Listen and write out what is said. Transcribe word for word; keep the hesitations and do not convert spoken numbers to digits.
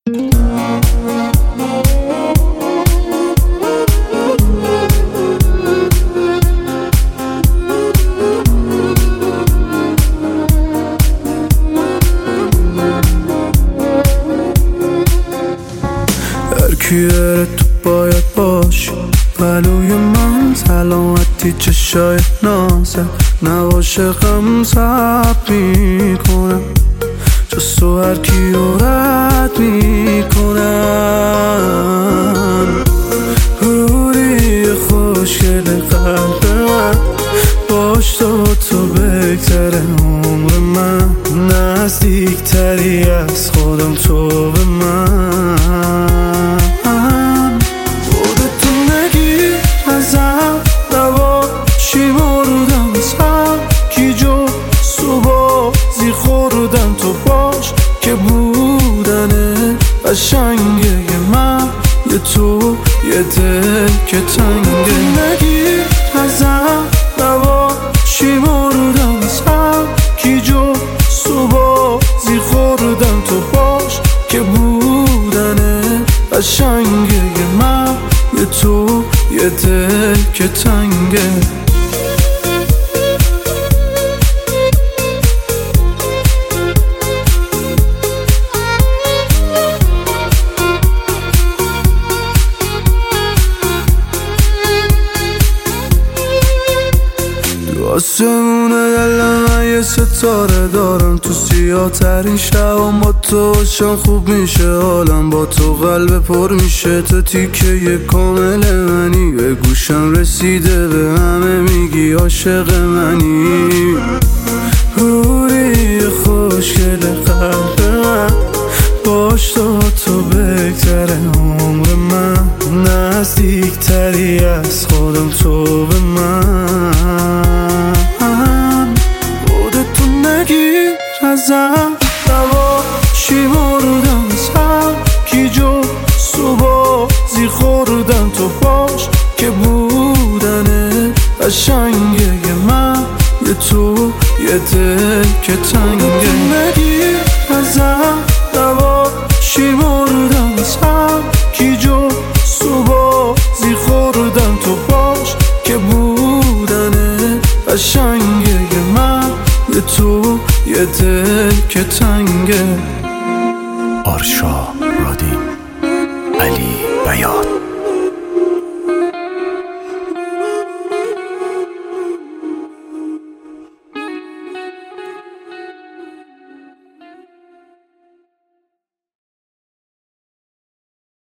هرکیه تو باید باشی پلوی من، سلامتی چشای نازت نباشه غم ثبت میکنم، جز تو هرکیو رد میکنم. روری خوشگل قلب من، باش تو تو بگذره عمر من، نزدیکتری از خودم تو به من. خودتو نگیر ازم، نباشی مردم سم کی جو سوبازی خوردم، تو باش که بودنه قشنگه من، یه تو یه دل که تنگه. نگیر ازم، نباشی مردم سم کی جو سوبازی خوردم، تو باش که بودنه قشنگه من، یه تو یه دل که تنگه. آسمونه دل من یه ستاره دارم، تو سیاه ترین شبم با تو باشم خوب میشه حالم، با تو قلب پر میشه، تو تیکه یه کامل منی، به گوشم رسیده به همه میگی عاشق منی. روری خوشگل قلب من، باش تو تو بگذره عمر من، نزدیکتری از خودم تو به من. خودتو نگیر ازم، نباشی مردم سم کی جو سوبازی خوردم، تو باش که بودنه قشنگه من، یه تو یه دل که تنگه. نگیر ازم، نباشی مردم سم کی جو سوبازی خوردم، تو باش که بودنه قشنگه من، یه تو یه دل که تنگه. آرشا رادین، علی بیات.